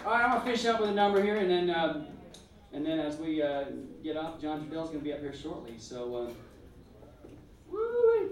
All right, I'm gonna finish up with a number here, and then as we get off, John Trudell's gonna be up here shortly. So, woo!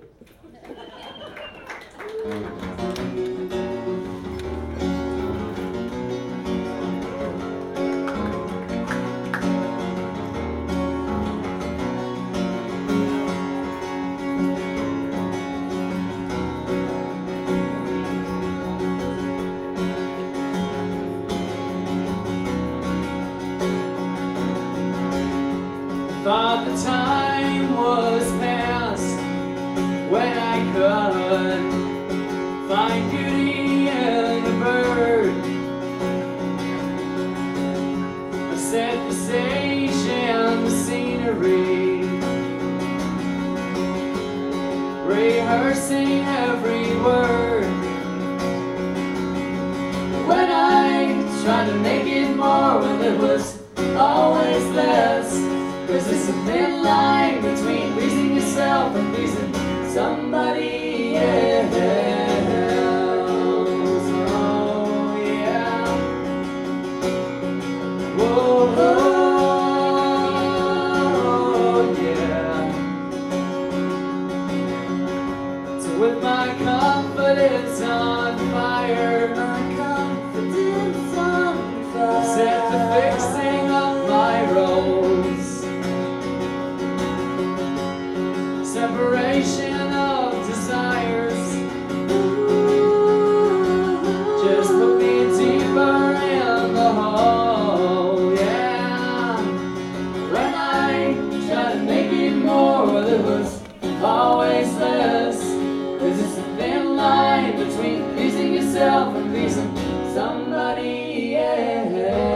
Thought the time was past when I could find beauty in a bird. I set the stage and the scenery, rehearsing every word. When I tried to make it more, well, it was always less. Cause there's a thin line between pleasing yourself and pleasing somebody else. Oh yeah. Whoa, oh, yeah. So with my confidence on fire, set to fixing up my roles. Separation of desires, just put me deeper in the hole, yeah. When I tried to make it more, well, it was always less. Cause it's a thin line between pleasing yourself and pleasing somebody else.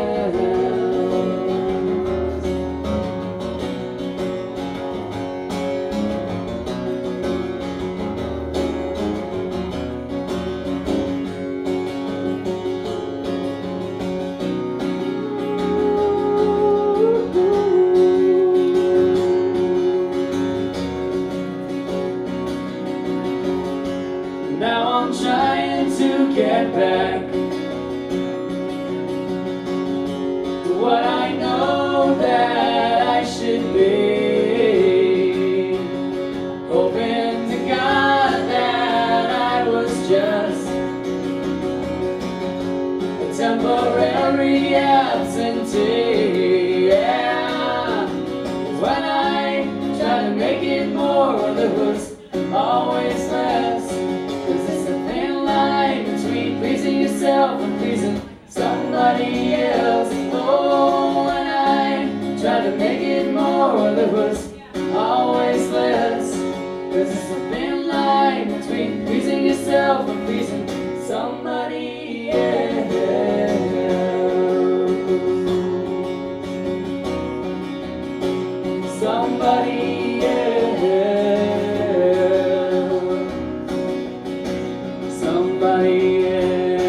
Now I'm trying to get back to what I know that I should be, hoping to God that I was just a temporary absentee, yeah. When I tried to make it more, well, it was always less. Pleasing yourself and pleasing somebody else. Oh, when I tried to make it more, well, it was always less. Cause it's a thin line between pleasing yourself and pleasing somebody else. Somebody else. Somebody else.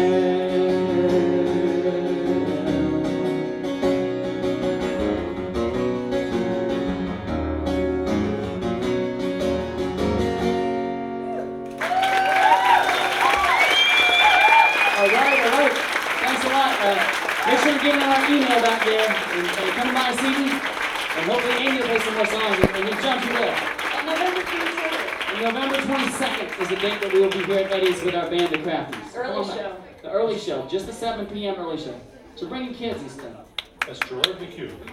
All right. Thanks a lot. Make sure to get in our email back there and come by this evening. And hopefully Amy will play some more songs. And you jump you will. On November 22nd. And November 22nd is the date that we will be here at Eddie's with our band, The Crafties. Early show. The early show. Just the 7 p.m. early show. So bring your kids and stuff. That's Gerard McHugh.